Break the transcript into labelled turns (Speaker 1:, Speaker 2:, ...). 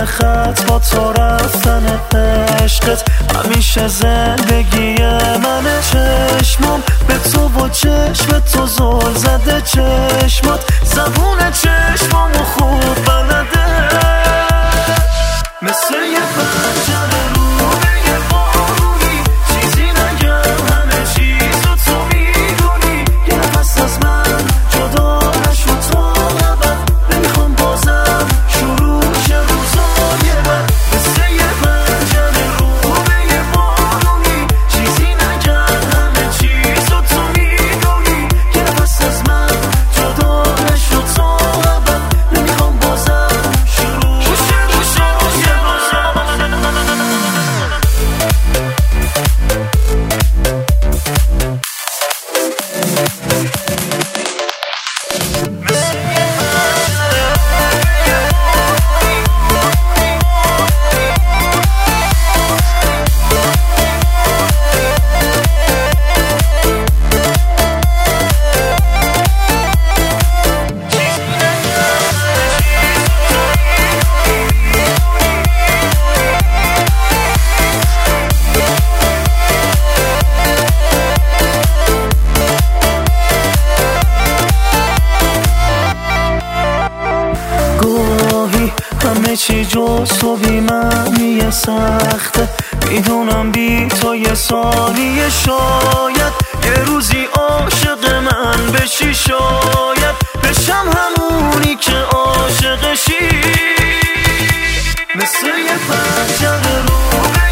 Speaker 1: خط با تو رفتن عشقت همیشه زندگی منه. چشمام به تو و چشم تو زل زده، چشمات زبون چشمامو خوب بلده، مثل یه پنجره رو به یه بارونی، چیزی نگم همه چیزو تو میدونی. یه نفس از من جدا نشو تا ابد، نمیخوام بازم شروع شه روزای بد، مثل یه پنجره رو به یه بارونی، چیزی نگم همه چیزو تو میدونی. یه نفس از من جدا نشو تا ابد، نمیخوام بازم شروع شه روزای همه چی جز تو بی معنی سخته، میدونم بی تو یه ثانیه شاید یه روزی عاشق من بشی، شاید بشم همونی که عاشقشی، مثل یه پنجره رو